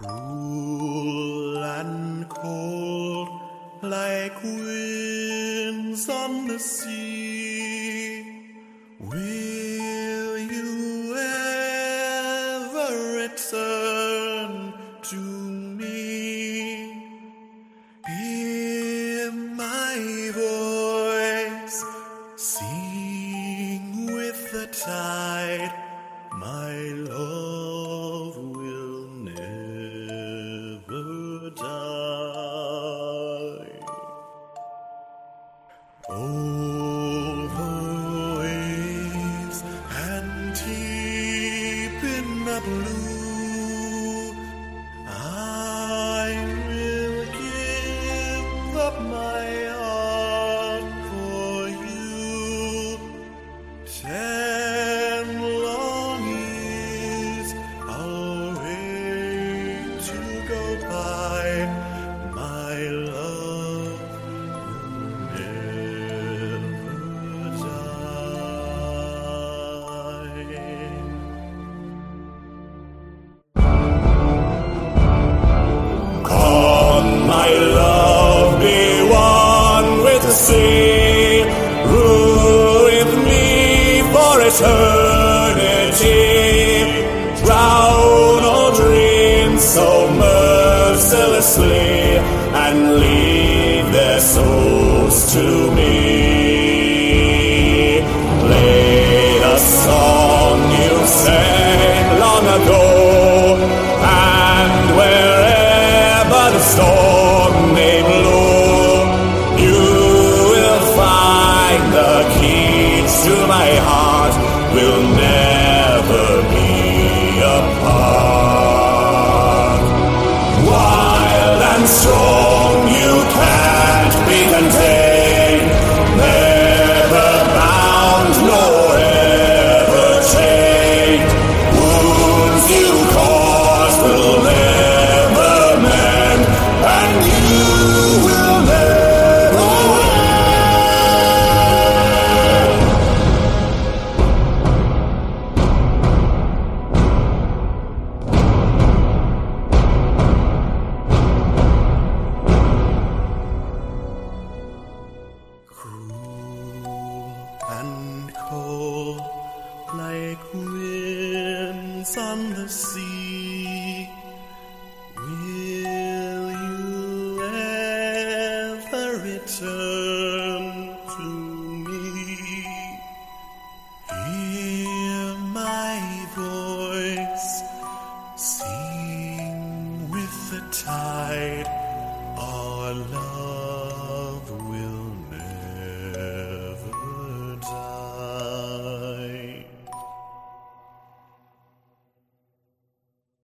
Cruel and cold, like winds on the sea. Will you ever return to me? Hear my voice, sing with the tide. My love will never die. Over waves and deep in the blue, I will give up my heart for you. 10 long years I'll wait to go by. My love will never die. Come, my love, be one with the sea. Rule with me for eternity. Drown all dreams so mercilessly and leave their souls to me. Play the song you sang long ago, and wherever the storm may blow, you will find the keys to my heart. We'll never be apart. Wild and strong, you can't be contained. Never bound nor ever chained. Wounds you caused will never mend, and you will never end. Cruel and cold, like winds on the sea. Will you ever return to me? Hear my voice, sing with the tide.